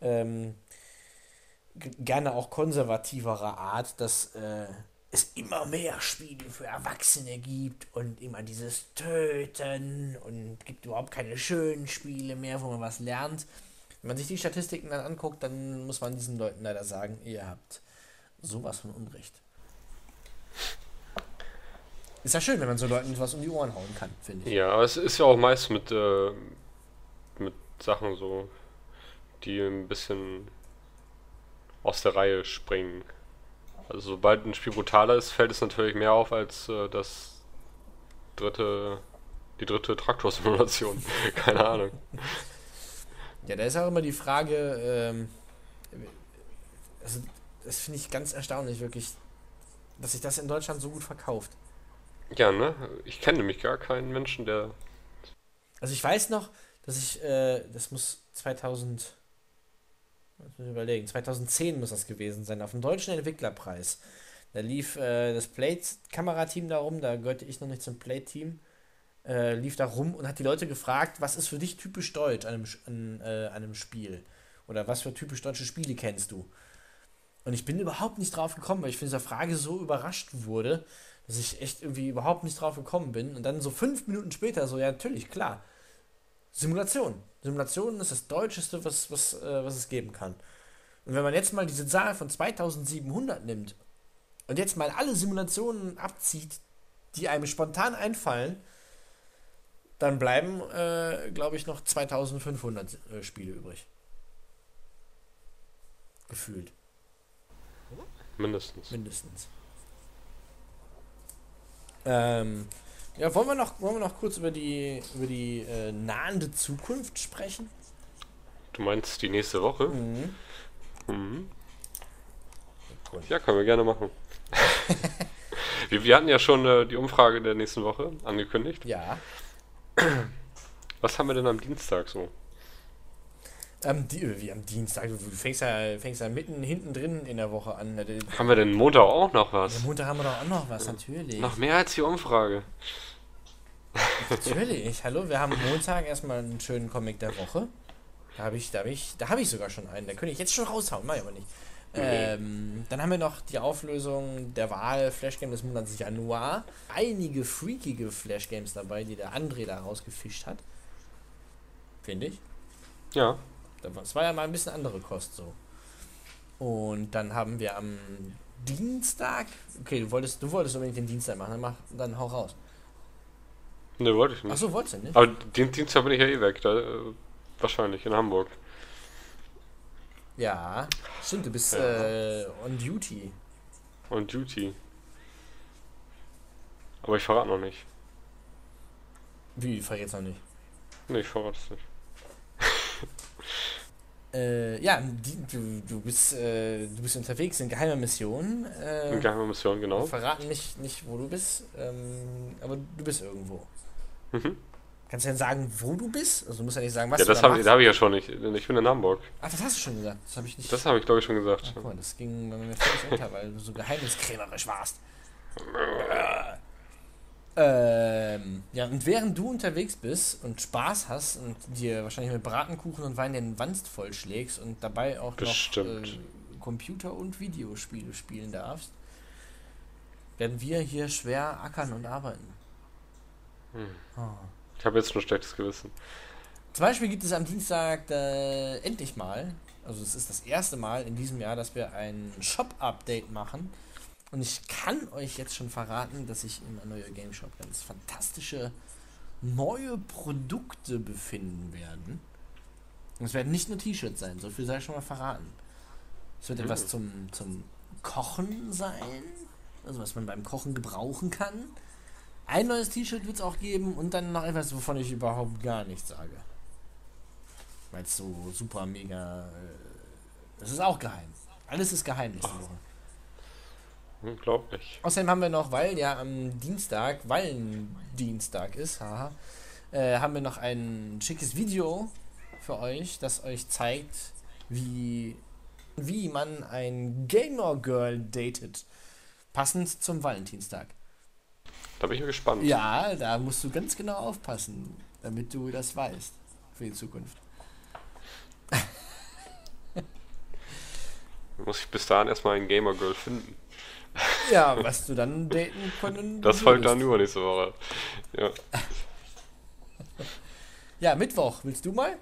gerne auch konservativerer Art, dass es immer mehr Spiele für Erwachsene gibt und immer dieses Töten und gibt überhaupt keine schönen Spiele mehr, wo man was lernt. Wenn man sich die Statistiken dann anguckt, dann muss man diesen Leuten leider sagen, ihr habt sowas von Unrecht. Ist ja schön, wenn man so Leuten was um die Ohren hauen kann, finde ich. Ja, aber es ist ja auch meist mit Sachen so, die ein bisschen aus der Reihe springen. Also sobald ein Spiel brutaler ist, fällt es natürlich mehr auf als die dritte Traktorsimulation. Keine Ahnung. Ja, da ist auch immer die Frage, also das finde ich ganz erstaunlich, wirklich, dass sich das in Deutschland so gut verkauft. Ja, ne? Ich kenne nämlich gar keinen Menschen, der... Also ich weiß noch, dass das muss 2010 muss das gewesen sein, auf dem Deutschen Entwicklerpreis. Da lief das Plate-Kamerateam da rum, da gehörte ich noch nicht zum Plate-Team, lief da rum und hat die Leute gefragt, was ist für dich typisch deutsch an einem Spiel? Oder was für typisch deutsche Spiele kennst du? Und ich bin überhaupt nicht drauf gekommen, weil ich von dieser Frage so überrascht wurde, dass ich echt irgendwie überhaupt nicht drauf gekommen bin. Und dann so 5 Minuten später so, ja natürlich, klar, Simulation. Simulation ist das Deutscheste, was es geben kann. Und wenn man jetzt mal diese Zahl von 2700 nimmt und jetzt mal alle Simulationen abzieht, die einem spontan einfallen, dann bleiben, glaube ich, noch 2500 Spiele übrig. Gefühlt. Mindestens. Ja, wollen wir noch kurz über die nahende Zukunft sprechen? Du meinst die nächste Woche? Mhm. Mhm. Cool. Ja, können wir gerne machen. Wir hatten ja schon die Umfrage der nächsten Woche angekündigt. Ja. Was haben wir denn am Dienstag so? Wie am Dienstag. Du fängst ja mitten hinten drin in der Woche an. Haben wir denn Montag auch noch was? Am Montag haben wir doch auch noch was, natürlich. Noch mehr als die Umfrage. Natürlich. Hallo, wir haben Montag erstmal einen schönen Comic der Woche. Da habe ich sogar schon einen. Da könnte ich jetzt schon raushauen, mach ich aber nicht. Dann haben wir noch die Auflösung der Wahl Flashgame des Monats Januar. Einige freakige Flashgames dabei, die der André da rausgefischt hat. Finde ich. Ja. Das war ja mal ein bisschen andere Kost so. Und dann haben wir am Dienstag. Okay, du wolltest unbedingt den Dienstag machen, dann hau raus. Ne, wollte ich nicht. Achso, wolltest du nicht? Aber den Dienstag bin ich ja eh weg, wahrscheinlich in Hamburg. Ja, stimmt, du bist on duty. On duty. Aber ich verrate noch nicht. Wie, verrätst noch nicht? Ne, ich verrate es nicht. Ja, du bist unterwegs in geheimer Mission. Eine geheime Mission, genau. Wir verraten nicht, wo du bist, aber du bist irgendwo. Mhm. Kannst du denn sagen, wo du bist? Also du musst ja nicht sagen, was Ja, du das da habe machst. hab ich ja schon nicht. Ich bin in Hamburg. Ach, das hast du schon gesagt. Das habe ich nicht. Das habe ich, glaube ich, schon gesagt. Ach, guck mal, das ging bei mir völlig unter, weil du so geheimniskrämerisch warst. Ja, und während du unterwegs bist und Spaß hast und dir wahrscheinlich mit Bratenkuchen und Wein den Wanst vollschlägst und dabei auch Bestimmt. noch Computer- und Videospiele spielen darfst, werden wir hier schwer ackern und arbeiten. Oh. Ich habe jetzt schon ein schlechtes Gewissen. Zum Beispiel gibt es am Dienstag endlich mal, also es ist das erste Mal in diesem Jahr, dass wir ein Shop-Update machen. Und ich kann euch jetzt schon verraten, dass sich im neue Game Shop ganz fantastische neue Produkte befinden werden. Und es werden nicht nur T-Shirts sein, so viel sei schon mal verraten. Es wird etwas zum Kochen sein, also was man beim Kochen gebrauchen kann. Ein neues T-Shirt wird es auch geben und dann noch etwas, wovon ich überhaupt gar nichts sage. Weil es so super mega... Das ist auch geheim. Alles ist geheim nächste Woche. Unglaublich. Außerdem haben wir noch, weil ja am Dienstag, Wallendienstag ist, haben wir noch ein schickes Video für euch, das euch zeigt, wie man ein Gamer-Girl datet. Passend zum Valentinstag. Da bin ich ja gespannt. Ja, da musst du ganz genau aufpassen, damit du das weißt für die Zukunft. Muss ich bis dahin erstmal ein Gamer-Girl finden. Ja, was du dann daten können Das folgt dann übernächste Woche. Ja. Ja, Mittwoch. Willst du mal?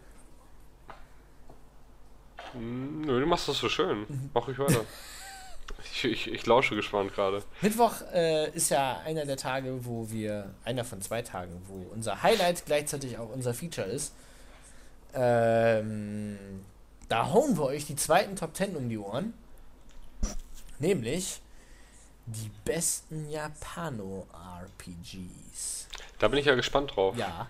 Nö, du machst das so schön. Mach ich weiter. Ich lausche gespannt gerade. Mittwoch ist ja einer von 2 Tagen, wo unser Highlight gleichzeitig auch unser Feature ist. Da hauen wir euch die zweiten Top 10 um die Ohren. Nämlich die besten Japano-RPGs. Da bin ich ja gespannt drauf. Ja.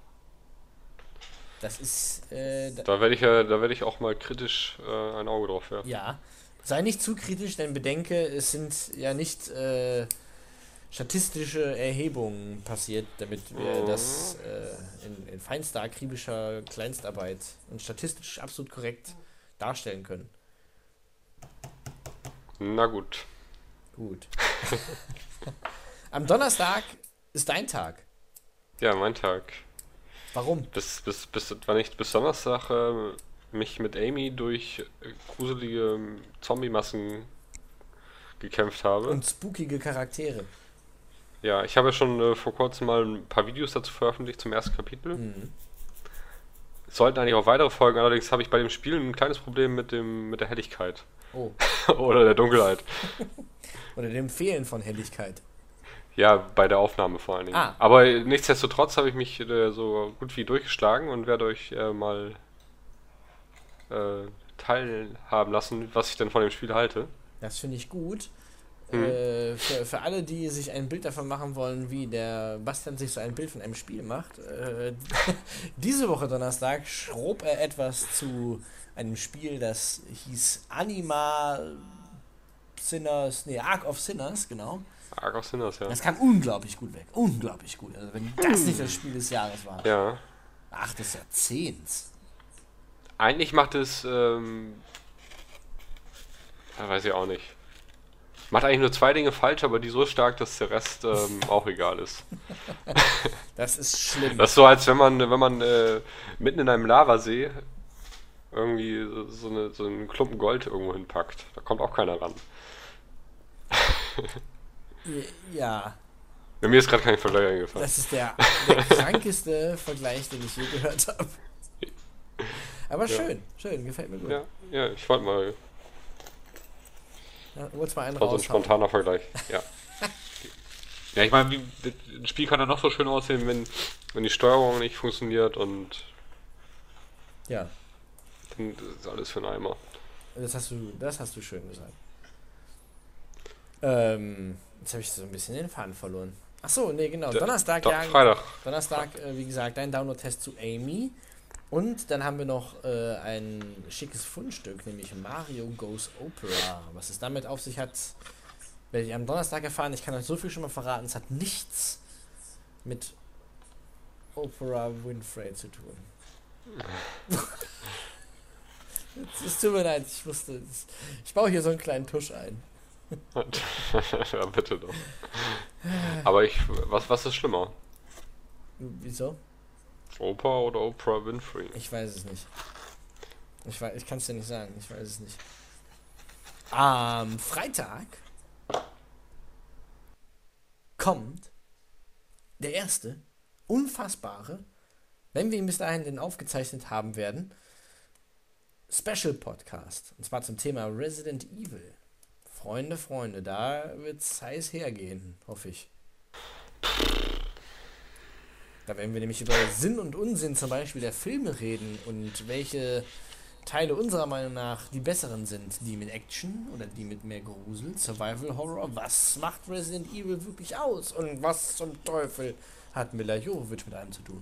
Das ist... Da werde ich auch mal kritisch ein Auge drauf werfen. Ja. Sei nicht zu kritisch, denn bedenke, es sind ja nicht statistische Erhebungen passiert, damit wir das in feinster akribischer Kleinstarbeit und statistisch absolut korrekt darstellen können. Na gut. Gut. Am Donnerstag ist dein Tag. Ja, mein Tag. Warum? Wann ich bis Donnerstag mich mit Amy durch gruselige Zombie-Massen gekämpft habe. Und spookige Charaktere. Ja, ich habe ja schon vor kurzem mal ein paar Videos dazu veröffentlicht zum ersten Kapitel. Mhm. Es sollten eigentlich auch weitere folgen, allerdings habe ich bei dem Spiel ein kleines Problem mit der Helligkeit. Oh. Oder der Dunkelheit. Oder dem Fehlen von Helligkeit. Ja, bei der Aufnahme vor allen Dingen. Ah. Aber nichtsdestotrotz habe ich mich so gut wie durchgeschlagen und werde euch mal teilhaben lassen, was ich denn von dem Spiel halte. Das finde ich gut. Mhm. Für alle, die sich ein Bild davon machen wollen, wie der Bastian sich so ein Bild von einem Spiel macht, diese Woche Donnerstag schrob er etwas zu einem Spiel, das hieß Ark of Sinners, genau. Ark of Sinners, ja. Das kam unglaublich gut weg. Unglaublich gut. Also wenn das nicht das Spiel des Jahres war. Ja. Ach, des Jahrzehnts. Eigentlich macht es, weiß ich auch nicht. Macht eigentlich nur zwei Dinge falsch, aber die so stark, dass der Rest auch egal ist. Das ist schlimm. Das ist so, als wenn man mitten in einem Lavasee irgendwie so einen Klumpen Gold irgendwo hinpackt. Da kommt auch keiner ran. Ja, Mir ist gerade kein Vergleich eingefallen. das ist der krankeste Vergleich, den ich je gehört habe. Aber Ja. schön, gefällt mir gut. Ja, ich wollte mal Ja, hol's mal einen so ein raus. spontaner Vergleich. Ja. Ja, ich meine, ein Spiel kann ja noch so schön aussehen, wenn die Steuerung nicht funktioniert und Ja, dann ist alles für einen Eimer. das hast du schön gesagt. Jetzt habe ich so ein bisschen den Faden verloren. Ach so, nee, genau. Donnerstag, Freitag. Donnerstag, wie gesagt, dein Download-Test zu Amy. Und dann haben wir noch ein schickes Fundstück, nämlich Mario Goes Opera. Was es damit auf sich hat, werde ich am Donnerstag erfahren. Ich kann euch so viel schon mal verraten. Es hat nichts mit Oprah Winfrey zu tun. Es tut mir leid, ich baue hier so einen kleinen Tusch ein. Ja, bitte doch. Aber was ist schlimmer? Wieso? Oprah oder Oprah Winfrey? Ich weiß es nicht. Ich kann es dir nicht sagen. Ich weiß es nicht. Am Freitag kommt der erste, unfassbare, wenn wir ihn bis dahin denn aufgezeichnet haben werden, Special Podcast. Und zwar zum Thema Resident Evil. Freunde, da wird's heiß hergehen, hoffe ich. Da werden wir nämlich über Sinn und Unsinn zum Beispiel der Filme reden und welche Teile unserer Meinung nach die besseren sind. Die mit Action oder die mit mehr Grusel, Survival Horror. Was macht Resident Evil wirklich aus? Und was zum Teufel hat Mila Jovovich mit einem zu tun?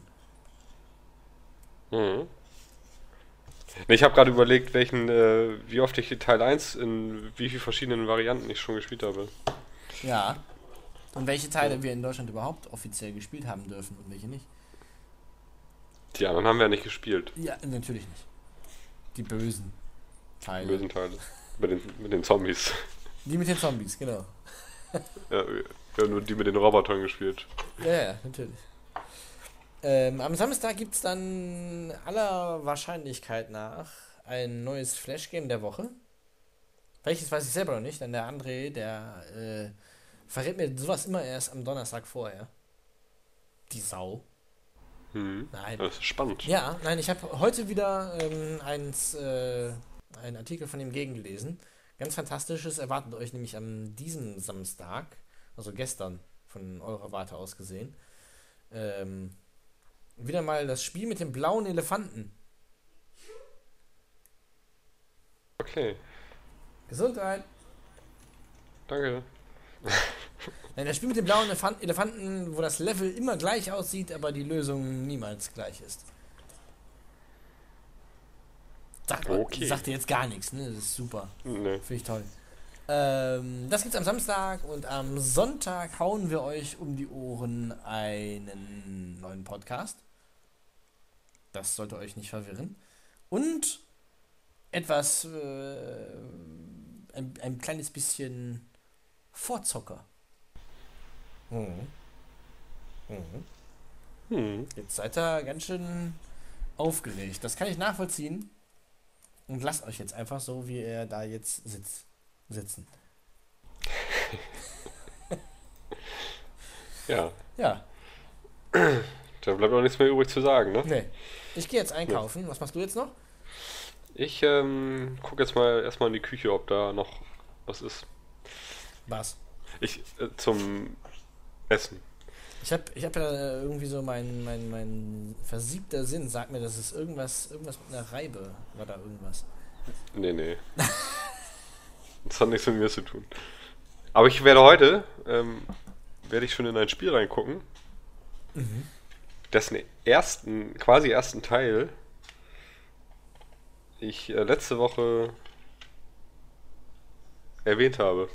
Mhm. Ich habe gerade überlegt, wie oft ich Teil 1 in wie vielen verschiedenen Varianten ich schon gespielt habe. Ja. Und welche Teile wir in Deutschland überhaupt offiziell gespielt haben dürfen und welche nicht. Die anderen haben wir ja nicht gespielt. Ja, natürlich nicht. Die bösen Die Teile. bösen Teile. Mit den Zombies. Die mit den Zombies, genau. Ja, wir haben nur die mit den Robotern gespielt. Ja, natürlich. Am Samstag gibt es dann aller Wahrscheinlichkeit nach ein neues Flash-Game der Woche. Welches weiß ich selber noch nicht, denn der André, der verrät mir sowas immer erst am Donnerstag vorher. Die Sau. Mhm. Nein. Das ist spannend. Ja, nein, ich habe heute wieder einen Artikel von ihm gegengelesen. Ganz fantastisches erwartet euch nämlich an diesem Samstag, also gestern von eurer Warte aus gesehen. Wieder mal das Spiel mit dem blauen Elefanten. Okay, Gesundheit. danke. Nein, das Spiel mit dem blauen Elefanten, wo das Level immer gleich aussieht, aber die Lösung niemals gleich ist. Okay. Sagt dir jetzt gar nichts, ne? Das ist super. Nee. Finde ich toll. Das gibt's am Samstag und am Sonntag hauen wir euch um die Ohren einen neuen Podcast. Das sollte euch nicht verwirren. Und etwas, ein kleines bisschen Vorzocker. Mhm. Mhm. Jetzt seid ihr ganz schön aufgeregt. Das kann ich nachvollziehen. Und lasst euch jetzt einfach so, wie ihr da jetzt sitzen. Ja. Ja. Da bleibt auch nichts mehr übrig zu sagen, ne? Nee. Ich gehe jetzt einkaufen. Nee. Was machst du jetzt noch? Ich gucke jetzt mal erstmal in die Küche, ob da noch was ist. Was? Zum Essen. Ich hab ja irgendwie so mein versiebter Sinn sagt mir, dass es irgendwas mit einer Reibe war, da irgendwas. Nee. Das hat nichts mit mir zu tun. Aber ich werde heute, werde ich schon in ein Spiel reingucken, dessen quasi ersten Teil ich letzte Woche erwähnt habe.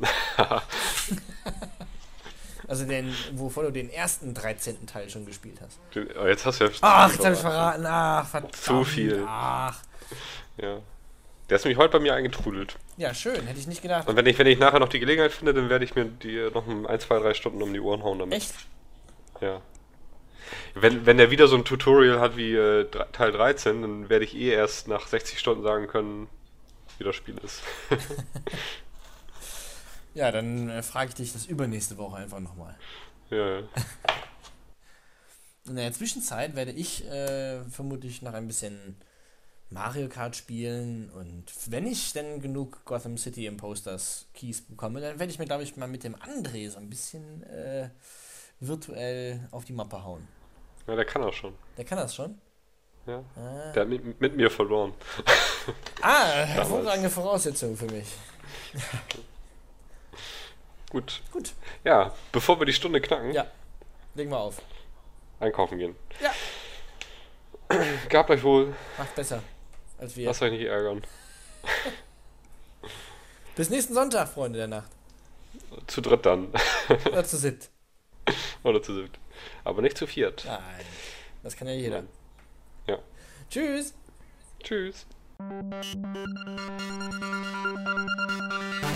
Also wovon du den ersten 13. Teil schon gespielt hast. Jetzt hast du ja... Ach, jetzt habe ich verraten. Ach, verdammt. Zu viel. Ach. Ja. Der ist nämlich heute bei mir eingetrudelt. Ja, schön. Hätte ich nicht gedacht. Und wenn ich nachher noch die Gelegenheit finde, dann werde ich mir die noch 1, 2, 3 Stunden um die Ohren hauen damit. Echt? Ja. Wenn der wieder so ein Tutorial hat wie Teil 13, dann werde ich erst nach 60 Stunden sagen können, wie das Spiel ist. Ja, dann frage ich dich das übernächste Woche einfach nochmal. Ja. In der Zwischenzeit werde ich vermutlich noch ein bisschen Mario Kart spielen und wenn ich denn genug Gotham City Imposters Keys bekomme, dann werde ich mir, glaube ich, mal mit dem André so ein bisschen virtuell auf die Mappe hauen. Ja, der kann auch schon. Der kann das schon? Ja. Der hat mit mir verloren. Hervorragende Voraussetzung für mich. Gut. Gut. Ja, bevor wir die Stunde knacken, Ja, legen wir auf. einkaufen gehen. Ja. Gehabt euch wohl. Macht besser als wir. Lasst euch nicht ärgern. Bis nächsten Sonntag, Freunde der Nacht. Zu dritt dann. Oder zu siebt. Oder zu siebt. Aber nicht zu viert. Nein, das kann ja jeder. Ja. Tschüss. Tschüss.